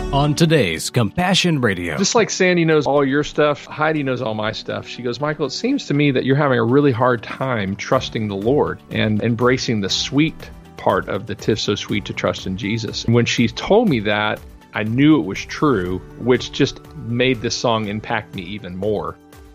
On today's Compassion Radio. Just like Sandy knows all your stuff, Heidi knows all my stuff. She goes, Michael, it seems to me that you're having a really hard time trusting the Lord and embracing the sweet part of the 'Tis So Sweet to Trust in Jesus. And when she told me that, I knew it was true, which just made this song impact me even more.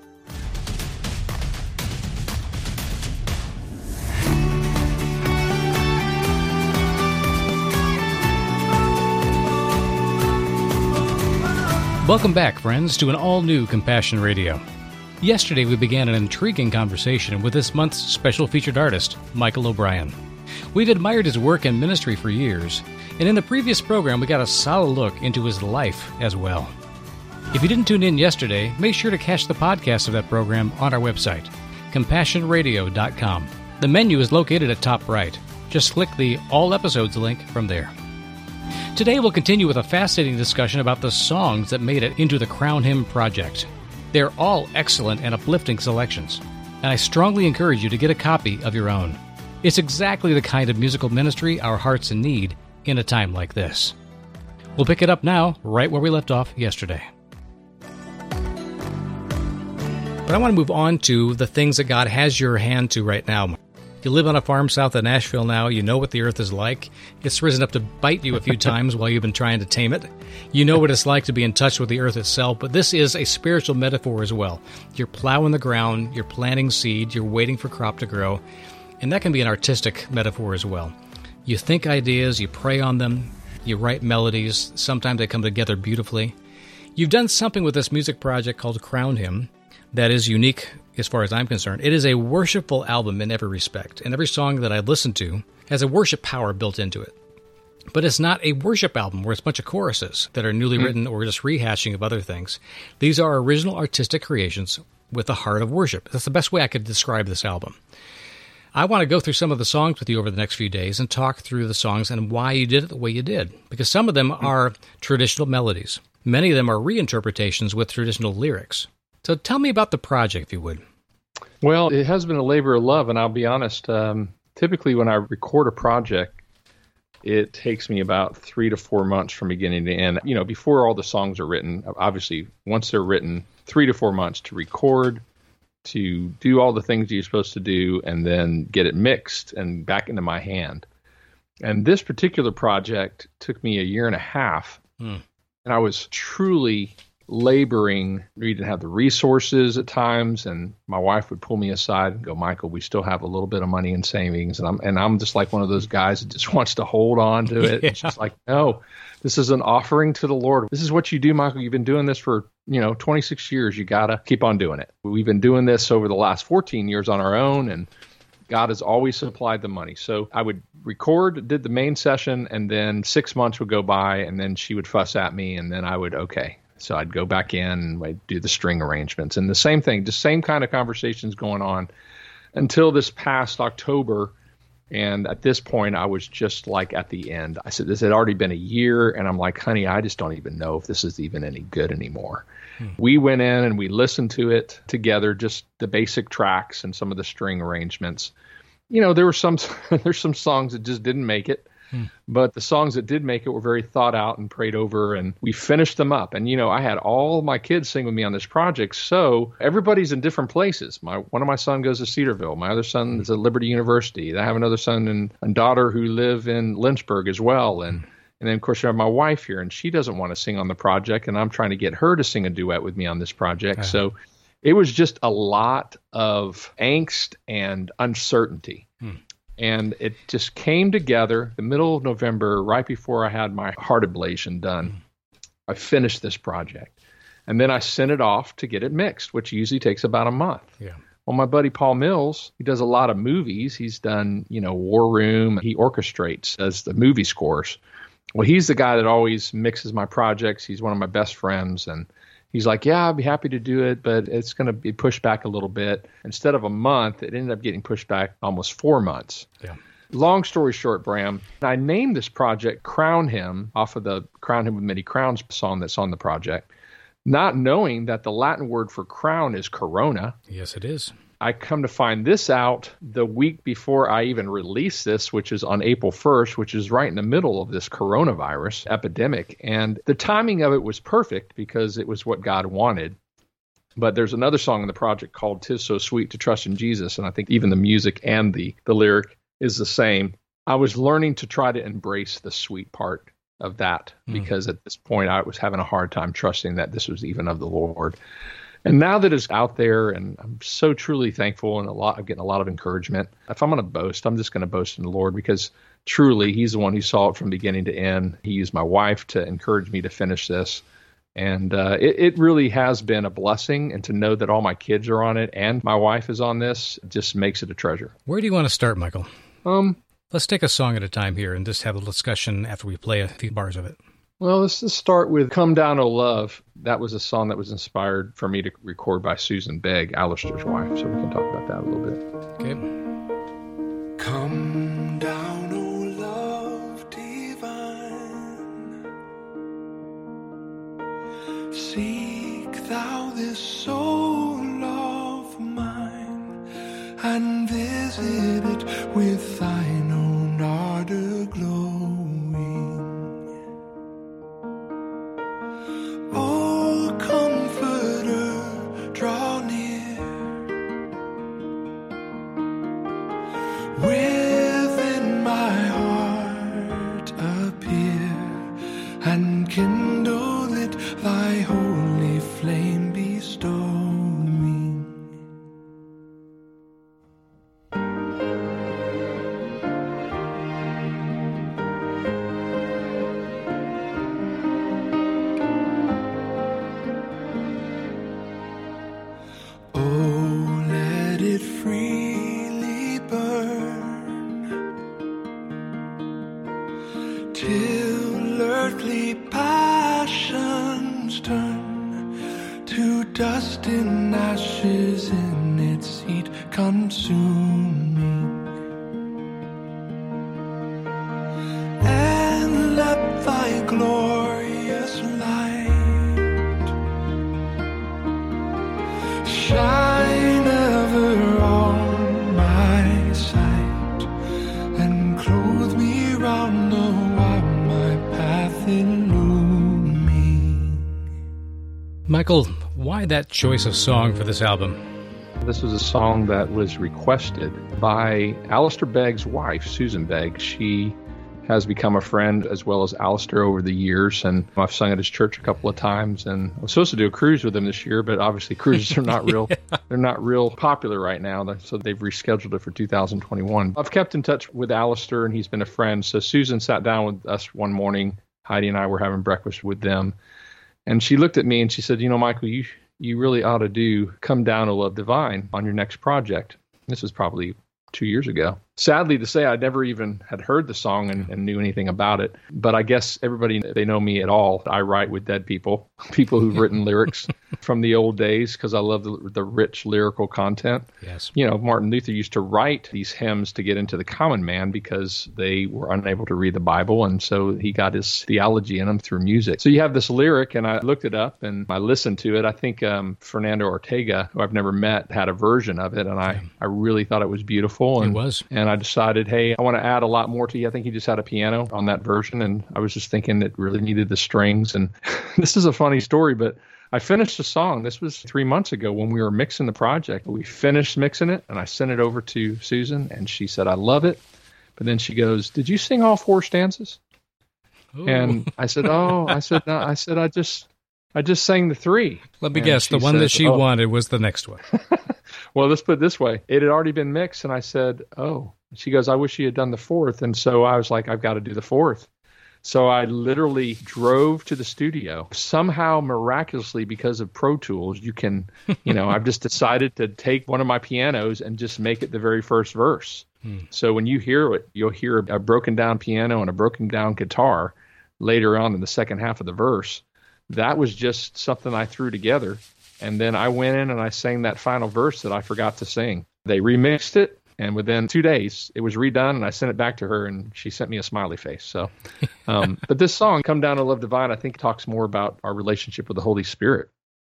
Welcome back, friends, to an all-new Compassion Radio. Yesterday, we began an intriguing conversation with this month's special featured artist, Michael O'Brien. We've admired his work and ministry for years, and in the previous program, we got a solid look into his life as well. If you didn't tune in yesterday, make sure to catch the podcast of that program on our website, CompassionRadio.com. The menu is located at top right. Just click the All Episodes link from there. Today we'll continue with a fascinating discussion about the songs that made it into the Crown Hymn project. They're all excellent and uplifting selections, and I strongly encourage you to get a copy of your own. It's exactly the kind of musical ministry our hearts need in a time like this. We'll pick it up now, right where we left off yesterday. But I want to move on to the things that God has your hand to right now. You live on a farm south of Nashville now. You know what the earth is like. It's risen up to bite you a few times while you've been trying to tame it. You know what it's like to be in touch with the earth itself, but this is a spiritual metaphor as well. You're plowing the ground, you're planting seed, you're waiting for crop to grow, and that can be an artistic metaphor as well. You think ideas, you pray on them, you write melodies. Sometimes they come together beautifully. You've done something with this music project called Crown Hymn that is unique as far as I'm concerned. It is a worshipful album in every respect, and every song that I listen to has a worship power built into it. But it's not a worship album where it's a bunch of choruses that are newly written or just rehashing of other things. These are original artistic creations with a heart of worship. That's the best way I could describe this album. I want to go through some of the songs with you over the next few days and talk through the songs and why you did it the way you did, because some of them are traditional melodies. Many of them are reinterpretations with traditional lyrics. So tell me about the project, if you would. Well, it has been a labor of love, and I'll be honest, typically when I record a project, it takes me about 3 to 4 months from beginning to end. You know, before all the songs are written, obviously, once they're written, 3 to 4 months to record, to do all the things you're supposed to do, and then get it mixed and back into my hand. And this particular project took me 1.5 years, and I was truly laboring. We didn't have the resources at times, and my wife would pull me aside and go, Michael, we still have a little bit of money in savings. And I'm just like one of those guys that just wants to hold on to it. Yeah. It's just like, no, this is an offering to the Lord. This is what you do, Michael. You've been doing this for, 26 years. You got to keep on doing it. We've been doing this over the last 14 years on our own, and God has always supplied the money. So I would record, did the main session, and then 6 months would go by, and then she would fuss at me, and then I would, okay. So I'd go back in and I'd do the string arrangements. And the same thing, the same kind of conversations going on until this past October. And at this point, I was just like at the end. I said, this had already been 1 year. And I'm like, honey, I just don't even know if this is even any good anymore. We went in and we listened to it together, just the basic tracks and some of the string arrangements. There were there's some songs that just didn't make it. But the songs that did make it were very thought out and prayed over, and we finished them up. And, I had all my kids sing with me on this project, so everybody's in different places. One of my sons goes to Cedarville. My other son is at Liberty University. I have another son and daughter who live in Lynchburg as well. And then, of course, I have my wife here, and she doesn't want to sing on the project, and I'm trying to get her to sing a duet with me on this project. So it was just a lot of angst and uncertainty. And it just came together the middle of November, right before I had my heart ablation done. I finished this project. And then I sent it off to get it mixed, which usually takes about a month. Yeah. Well, my buddy Paul Mills, he does a lot of movies. He's done, War Room. He orchestrates, does the movie scores. Well, he's the guy that always mixes my projects. He's one of my best friends. And he's like, yeah, I'd be happy to do it, but it's going to be pushed back a little bit. Instead of a month, it ended up getting pushed back almost 4 months. Yeah. Long story short, Bram, I named this project Crown Hymn off of the Crown Hymn with Many Crowns song that's on the project, not knowing that the Latin word for crown is corona. Yes, it is. I come to find this out the week before I even release this, which is on April 1st, which is right in the middle of this coronavirus epidemic. And the timing of it was perfect because it was what God wanted. But there's another song in the project called "'Tis So Sweet to Trust in Jesus," and I think even the music and the lyric is the same. I was learning to try to embrace the sweet part of that because at this point I was having a hard time trusting that this was even of the Lord. And now that it's out there, and I'm so truly thankful, and I'm getting a lot of encouragement. If I'm going to boast, I'm just going to boast in the Lord because truly He's the one who saw it from beginning to end. He used my wife to encourage me to finish this. And it really has been a blessing, and to know that all my kids are on it and my wife is on this just makes it a treasure. Where do you want to start, Michael? Let's take a song at a time here and just have a discussion after we play a few bars of it. Well, let's just start with "Come Down, O Love." That was a song that was inspired for me to record by Susan Begg, Alistair's wife, so we can talk about that a little bit. Okay. Come down, O love divine, seek thou this soul of mine, and visit it with thine own ardor glowing. O Comforter, draw near, within my heart appear, and kindle it thy holy flame bestowing. Oh, let it freely burn, till earthly passions turn to dust and ashes in its heat consuming. And let thy glorious light shine ever on my sight, and clothe me round the while my path illumine. Michael, why that choice of song for this album? This was a song that was requested by Alistair Begg's wife, Susan Begg. She has become a friend as well as Alistair over the years, and I've sung at his church a couple of times, and I was supposed to do a cruise with him this year, but obviously cruises are not real they're not real popular right now, so they've rescheduled it for 2021. I've kept in touch with Alistair, and he's been a friend. So Susan sat down with us one morning. Heidi and I were having breakfast with them, and she looked at me and she said, Michael, you really ought to do "Come Down, O Love Divine" on your next project. This was probably 2 years ago. Sadly to say, I never even had heard the song and knew anything about it. But I guess everybody, they know me at all. I write with dead people who've written lyrics from the old days, because I love the rich lyrical content. Yes. Martin Luther used to write these hymns to get into the common man because they were unable to read the Bible. And so he got his theology in them through music. So you have this lyric, and I looked it up and I listened to it. I think Fernando Ortega, who I've never met, had a version of it. And I really thought it was beautiful. It was. And I decided, hey, I want to add a lot more to you. I think he just had a piano on that version, and I was just thinking it really needed the strings. And this is a funny story, but I finished the song. This was 3 months ago when we were mixing the project. We finished mixing it, and I sent it over to Susan, and she said, I love it. But then she goes, did you sing all 4 stanzas? Ooh. And I said, no. I said, I just sang the 3. Let me guess, the one that she wanted was the next one. Well, let's put it this way. It had already been mixed, and I said, oh. She goes, I wish you had done the 4th. And so I was like, I've got to do the 4th. So I literally drove to the studio. Somehow, miraculously, because of Pro Tools, you can, I've just decided to take one of my pianos and just make it the very first verse. So when you hear it, you'll hear a broken down piano and a broken down guitar later on in the second half of the verse. That was just something I threw together. And then I went in and I sang that final verse that I forgot to sing. They remixed it, and within 2 days, it was redone, and I sent it back to her, and she sent me a smiley face. So, but this song, "Come Down, O Love Divine," I think talks more about our relationship with the Holy Spirit.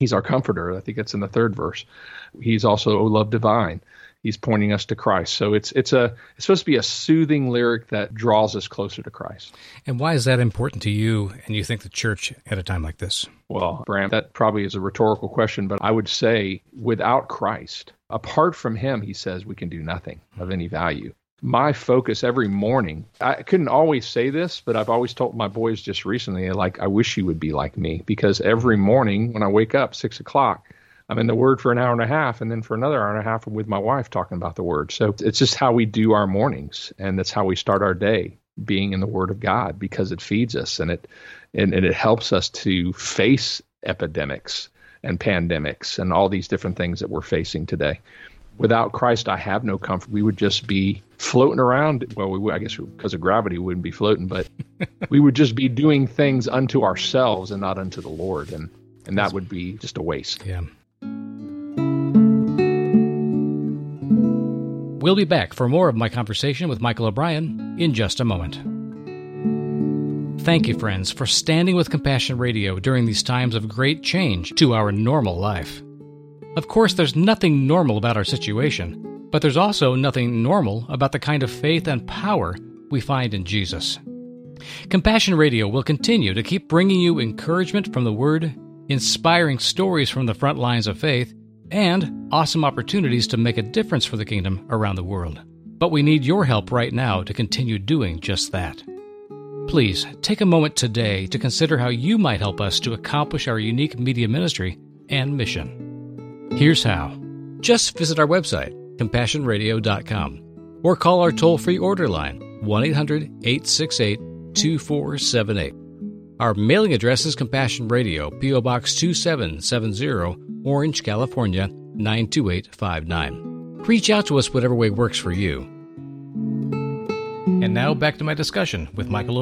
He's our comforter. I think that's in the 3rd verse. He's also, O love divine. He's pointing us to Christ. So it's supposed to be a soothing lyric that draws us closer to Christ. And why is that important to you and you think the church at a time like this? Well, Bram, that probably is a rhetorical question, but I would say without Christ, apart from him, he says we can do nothing of any value. My focus every morning, I couldn't always say this, but I've always told my boys just recently, like, I wish you would be like me, because every morning when I wake up, 6 o'clock, I'm in the Word for an hour and a half, and then for another hour and a half, I'm with my wife talking about the Word. So it's just how we do our mornings, and that's how we start our day, being in the Word of God, because it feeds us and it helps us to face epidemics and pandemics and all these different things that we're facing today. Without Christ, I have no comfort. We would just be floating around. Well, I guess because of gravity, we wouldn't be floating, but we would just be doing things unto ourselves and not unto the Lord, and that would be just a waste. Yeah. We'll be back for more of my conversation with Michael O'Brien in just a moment. Thank you, friends, for standing with Compassion Radio during these times of great change to our normal life. Of course, there's nothing normal about our situation, but there's also nothing normal about the kind of faith and power we find in Jesus. Compassion Radio will continue to keep bringing you encouragement from the Word, inspiring stories from the front lines of faith, and awesome opportunities to make a difference for the kingdom around the world. But we need your help right now to continue doing just that. Please take a moment today to consider how you might help us to accomplish our unique media ministry and mission. Here's how. Just visit our website, CompassionRadio.com, or call our toll-free order line, 1-800-868-2478. Our mailing address is Compassion Radio, P.O. Box 2770, Orange, California, 92859. Reach out to us whatever way works for you. And now back to my discussion with Michael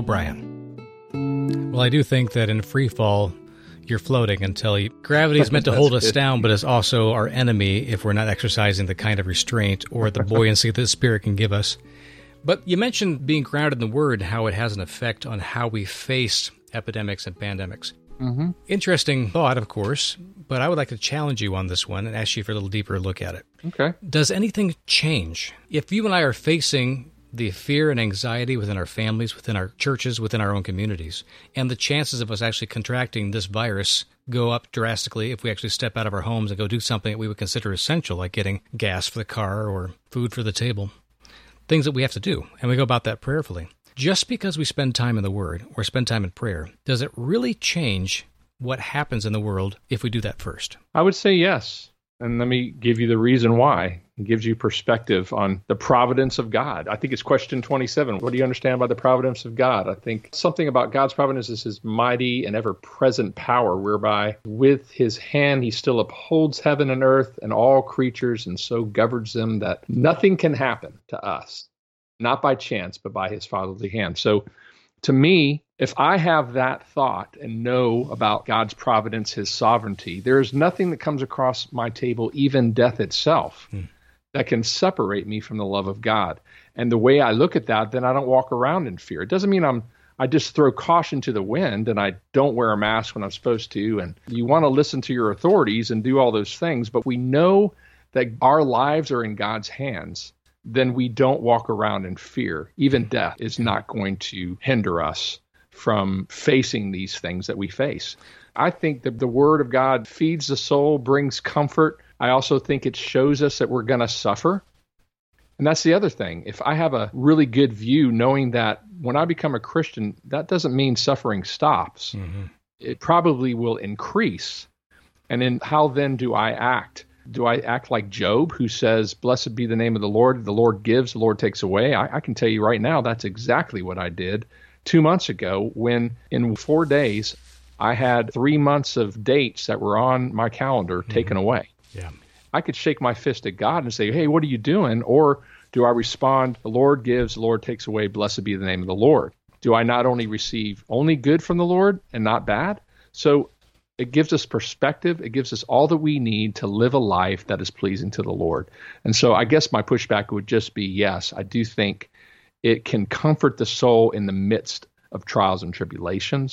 O'Brien. Well, I do think that in free fall, you're floating until gravity is meant to hold us down, but is also our enemy if we're not exercising the kind of restraint or the buoyancy that the Spirit can give us. But you mentioned being grounded in the Word, how it has an effect on how we face epidemics and pandemics. Mm-hmm. Interesting thought, of course, but I would like to challenge you on this one and ask you for a little deeper look at it. Okay. Does anything change? If you and I are facing the fear and anxiety within our families, within our churches, within our own communities, and the chances of us actually contracting this virus go up drastically if we actually step out of our homes and go do something that we would consider essential, like getting gas for the car or food for the table, things that we have to do, and we go about that prayerfully. Just because we spend time in the Word or spend time in prayer, does it really change what happens in the world if we do that first? I would say yes. And let me give you the reason why. It gives you perspective on the providence of God. I think it's question 27. What do you understand by the providence of God? I think something about God's providence is his mighty and ever-present power, whereby with his hand he still upholds heaven and earth and all creatures, and so governs them that nothing can happen to us, not by chance, but by his fatherly hand. So to me, if I have that thought and know about God's providence, his sovereignty, there is nothing that comes across my table, even death itself, that can separate me from the love of God. And the way I look at that, then I don't walk around in fear. It doesn't mean I just throw caution to the wind and I don't wear a mask when I'm supposed to. And you want to listen to your authorities and do all those things, but we know that our lives are in God's hands. Then we don't walk around in fear. Even death is not going to hinder us from facing these things that we face. I think that the Word of God feeds the soul, brings comfort. I also think it shows us that we're going to suffer. And that's the other thing. If I have a really good view, knowing that when I become a Christian, that doesn't mean suffering stops. Mm-hmm. It probably will increase. And then how then do I act? Do I act like Job, who says, blessed be the name of the Lord gives, the Lord takes away? I can tell you right now, that's exactly what I did 2 months ago, when in 4 days, I had 3 months of dates that were on my calendar taken away. Yeah. I could shake my fist at God and say, hey, what are you doing? Or do I respond, the Lord gives, the Lord takes away, blessed be the name of the Lord? Do I not only receive only good from the Lord and not bad? So it gives us perspective. It gives us all that we need to live a life that is pleasing to the Lord. And so I guess my pushback would just be, yes, I do think it can comfort the soul in the midst of trials and tribulations,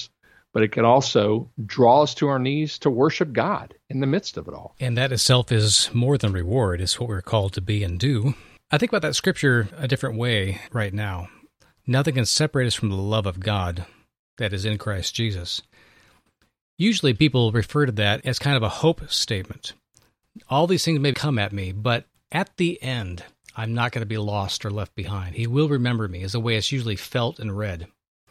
but it can also draw us to our knees to worship God in the midst of it all. And that itself is more than reward. It's what we're called to be and do. I think about that scripture a different way right now. Nothing can separate us from the love of God that is in Christ Jesus. Usually people refer to that as kind of a hope statement. All these things may come at me, but at the end, I'm not going to be lost or left behind. He will remember me, is the way it's usually felt and read.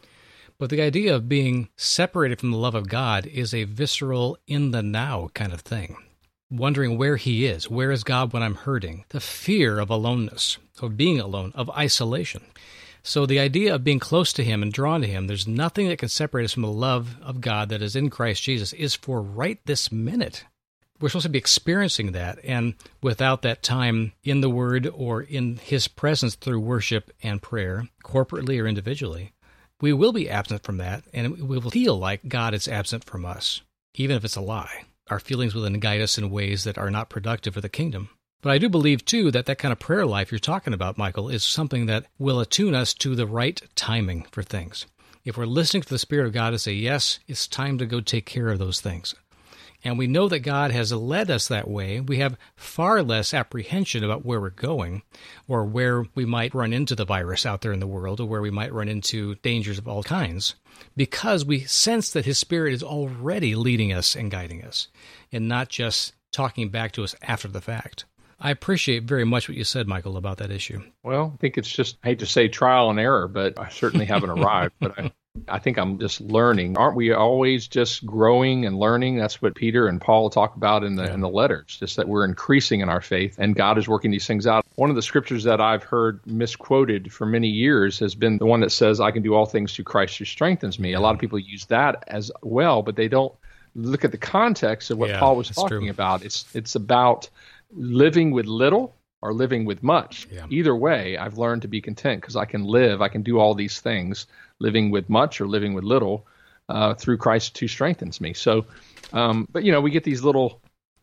But the idea of being separated from the love of God is a visceral, in the now kind of thing. Wondering where he is. Where is God when I'm hurting? The fear of aloneness, of being alone, of isolation. So the idea of being close to him and drawn to him, there's nothing that can separate us from the love of God that is in Christ Jesus, is for right this minute. We're supposed to be experiencing that, and without that time in the Word or in his presence through worship and prayer, corporately or individually, we will be absent from that, and we will feel like God is absent from us, even if it's a lie. Our feelings will then guide us in ways that are not productive for the kingdom. But I do believe, too, that kind of prayer life you're talking about, Michael, is something that will attune us to the right timing for things. If we're listening to the Spirit of God to say, yes, it's time to go take care of those things, and we know that God has led us that way, we have far less apprehension about where we're going or where we might run into the virus out there in the world or where we might run into dangers of all kinds, because we sense that his Spirit is already leading us and guiding us and not just talking back to us after the fact. I appreciate very much what you said, Michael, about that issue. Well, I think it's just, I hate to say trial and error, but I certainly haven't arrived. But I think I'm just learning. Aren't we always just growing and learning? That's what Peter and Paul talk about in the letters, just that we're increasing in our faith and God is working these things out. One of the scriptures that I've heard misquoted for many years has been the one that says, I can do all things through Christ who strengthens me. A lot of people use that as well, but they don't look at the context of what Paul was talking about. It's about living with little or living with much. Yeah. Either way, I've learned to be content because I can do all these things, living with much or living with little, through Christ who strengthens me. So, but we get these little,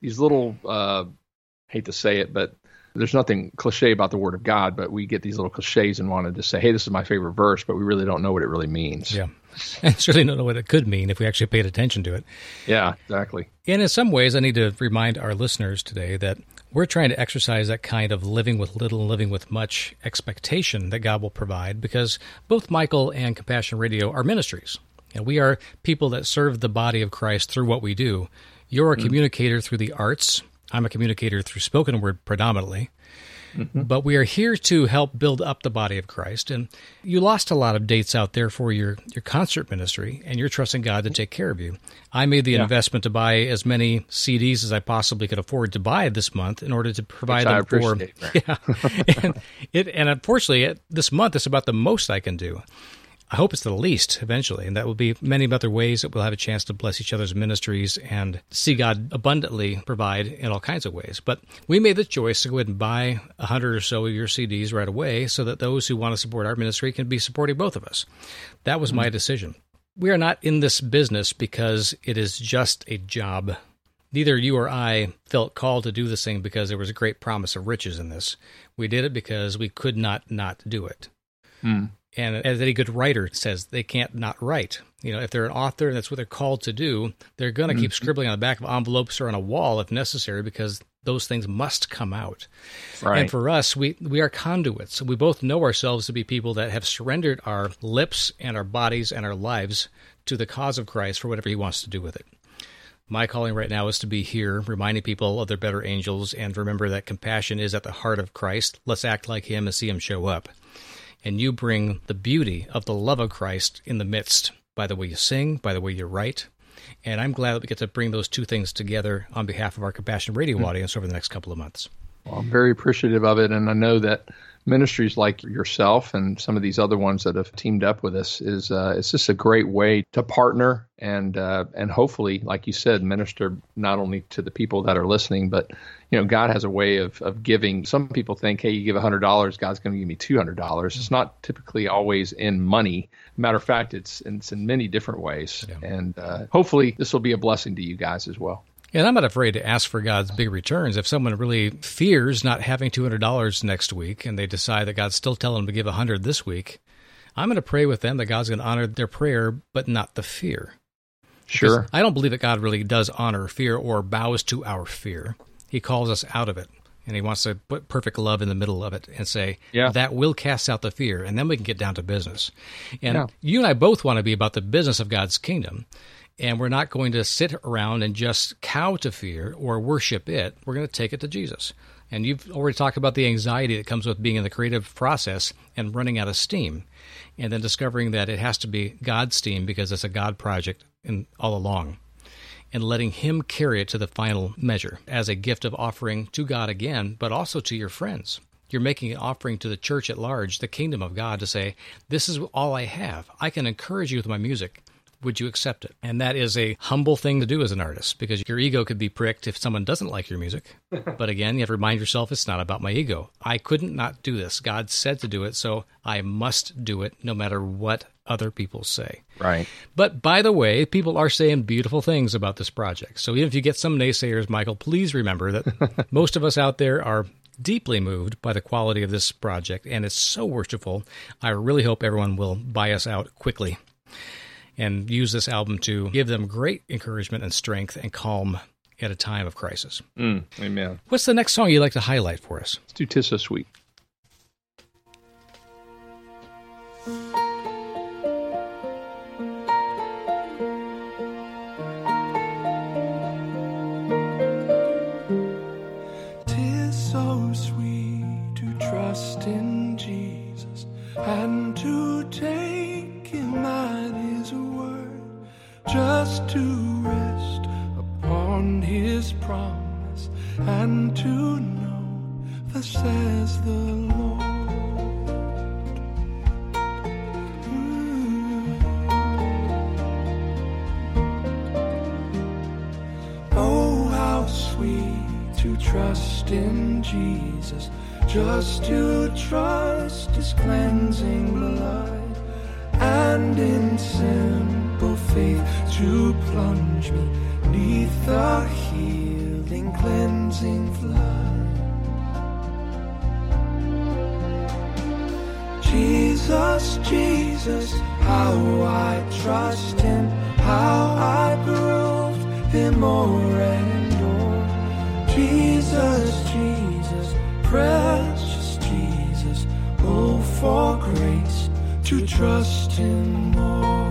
hate to say it, but there's nothing cliche about the Word of God, but we get these little cliches and wanted to say, hey, this is my favorite verse, but we really don't know what it really means. Yeah. And certainly don't know what it could mean if we actually paid attention to it. Yeah, exactly. And in some ways, I need to remind our listeners today that we're trying to exercise that kind of living with little and living with much expectation that God will provide, because both Michael and Compassion Radio are ministries. And we are people that serve the body of Christ through what we do. You're a communicator through the arts. I'm a communicator through spoken word predominantly. But we are here to help build up the body of Christ. And you lost a lot of dates out there for your concert ministry, and you're trusting God to take care of you. I made the investment to buy as many CDs as I possibly could afford to buy this month in order to provide them for. Yeah, and unfortunately, this month is about the most I can do. I hope it's the least eventually, and that will be many other ways that we'll have a chance to bless each other's ministries and see God abundantly provide in all kinds of ways. But we made the choice to go ahead and buy 100 or so of your CDs right away so that those who want to support our ministry can be supporting both of us. That was my decision. We are not in this business because it is just a job. Neither you or I felt called to do this thing because there was a great promise of riches in this. We did it because we could not do it. And as any good writer says, they can't not write. If they're an author and that's what they're called to do, they're going to keep scribbling on the back of envelopes or on a wall if necessary, because those things must come out. Right. And for us, we are conduits. We both know ourselves to be people that have surrendered our lips and our bodies and our lives to the cause of Christ for whatever he wants to do with it. My calling right now is to be here, reminding people of their better angels, and remember that compassion is at the heart of Christ. Let's act like him and see him show up. And you bring the beauty of the love of Christ in the midst by the way you sing, by the way you write. And I'm glad that we get to bring those two things together on behalf of our Compassion Radio audience over the next couple of months. Well, I'm very appreciative of it, and I know that ministries like yourself and some of these other ones that have teamed up with us is it's just a great way to partner and hopefully, like you said, minister not only to the people that are listening, but God has a way of giving. Some people think, hey, you give $100, God's going to give me $200. It's not typically always in money. Matter of fact, it's in many different ways, and hopefully this will be a blessing to you guys as well. And I'm not afraid to ask for God's big returns. If someone really fears not having $200 next week and they decide that God's still telling them to give $100 this week, I'm going to pray with them that God's going to honor their prayer, but not the fear. Sure. Because I don't believe that God really does honor fear or bows to our fear. He calls us out of it, and he wants to put perfect love in the middle of it and say, that will cast out the fear, and then we can get down to business. And you and I both want to be about the business of God's kingdom, and we're not going to sit around and just cow to fear or worship it. We're going to take it to Jesus. And you've already talked about the anxiety that comes with being in the creative process and running out of steam, and then discovering that it has to be God's steam because it's a God project all along, and letting him carry it to the final measure as a gift of offering to God again, but also to your friends. You're making an offering to the church at large, the kingdom of God, to say, this is all I have. I can encourage you with my music. Would you accept it? And that is a humble thing to do as an artist, because your ego could be pricked if someone doesn't like your music. But again, you have to remind yourself, it's not about my ego. I couldn't not do this. God said to do it, so I must do it no matter what other people say. Right. But by the way, people are saying beautiful things about this project. So even if you get some naysayers, Michael, please remember that most of us out there are deeply moved by the quality of this project, and it's so worshipful. I really hope everyone will buy us out quickly and use this album to give them great encouragement and strength and calm at a time of crisis. Amen. What's the next song you'd like to highlight for us? Let's do "'Tis So Sweet." "'Tis so sweet to trust in Jesus and to take him at his word, just to rest upon his promise and to know, thus says the Lord." Oh, how sweet to trust in Jesus, just to trust his cleansing blood, and in simple faith to plunge me neath the healing cleansing flood. Jesus, Jesus, how I trust him, how I proved him o'er and o'er. Jesus, Jesus, precious Jesus, oh, for grace to trust him more.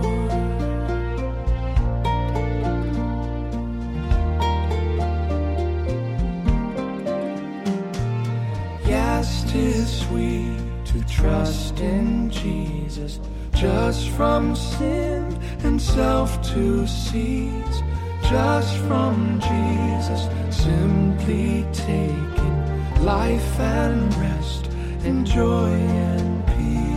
Yes, 'tis sweet to trust in Jesus, just from sin and self to cease, just from Jesus simply taking life and rest and joy and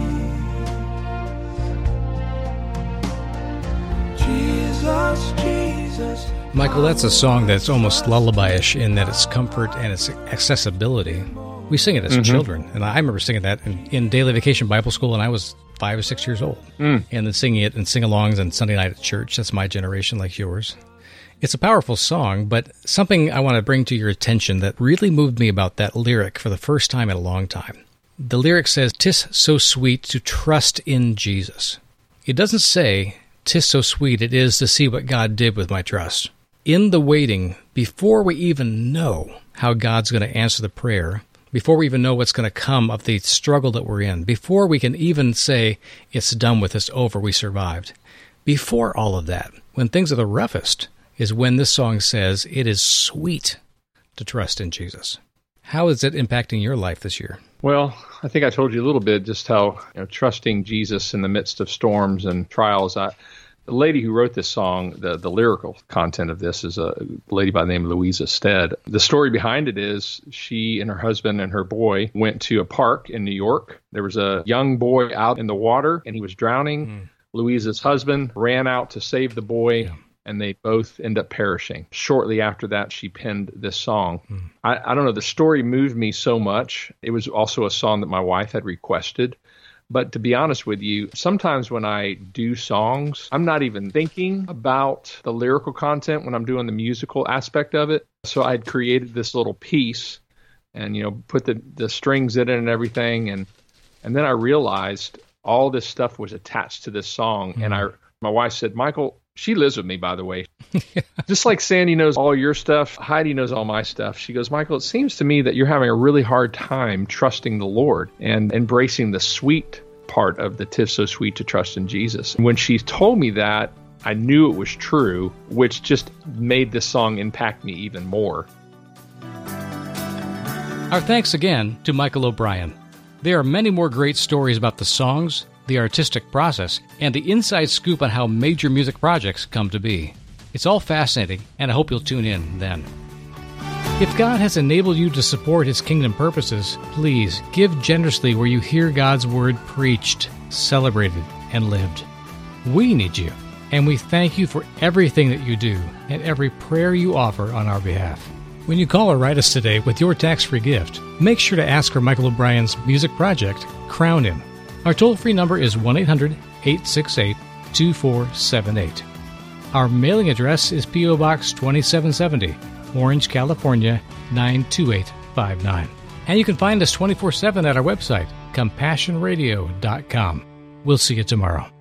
peace. Jesus, Jesus. Michael, that's a song that's almost lullaby-ish in that its comfort and its accessibility. We sing it as children, and I remember singing that in Daily Vacation Bible School, and I was 5 or 6 years old, and then singing it in sing-alongs and Sunday night at church. That's my generation, like yours. It's a powerful song, but something I want to bring to your attention that really moved me about that lyric for the first time in a long time. The lyric says, "'Tis so sweet to trust in Jesus." It doesn't say, "'Tis so sweet it is to see what God did with my trust." In the waiting, before we even know how God's going to answer the prayer, before we even know what's going to come of the struggle that we're in, before we can even say, it's done with, it's over, we survived, before all of that, when things are the roughest, is when this song says, it is sweet to trust in Jesus. How is it impacting your life this year? Well, I think I told you a little bit just how trusting Jesus in the midst of storms and trials. The lady who wrote this song, the lyrical content of this is a lady by the name of Louisa Stead. The story behind it is she and her husband and her boy went to a park in New York. There was a young boy out in the water, and he was drowning. Louisa's husband ran out to save the boy, and they both end up perishing. Shortly after that, she penned this song. I don't know, the story moved me so much. It was also a song that my wife had requested. But to be honest with you, sometimes when I do songs, I'm not even thinking about the lyrical content when I'm doing the musical aspect of it. So I'd created this little piece and, put the strings in it and everything. And then I realized all this stuff was attached to this song. And my wife said, Michael, She lives with me, by the way. Just like Sandy knows all your stuff, Heidi knows all my stuff. She goes, Michael, it seems to me that you're having a really hard time trusting the Lord and embracing the sweet part of the 'Tis So Sweet to Trust in Jesus. And when she told me that, I knew it was true, which just made this song impact me even more. Our thanks again to Michael O'Brien. There are many more great stories about the songs, the artistic process, and the inside scoop on how major music projects come to be. It's all fascinating, and I hope you'll tune in then. If God has enabled you to support His kingdom purposes, please give generously where you hear God's word preached, celebrated, and lived. We need you, and we thank you for everything that you do and every prayer you offer on our behalf. When you call or write us today with your tax-free gift, make sure to ask for Michael O'Brien's music project, Crown Him. Our toll-free number is 1-800-868-2478. Our mailing address is P.O. Box 2770, Orange, California, 92859. And you can find us 24/7 at our website, CompassionRadio.com. We'll see you tomorrow.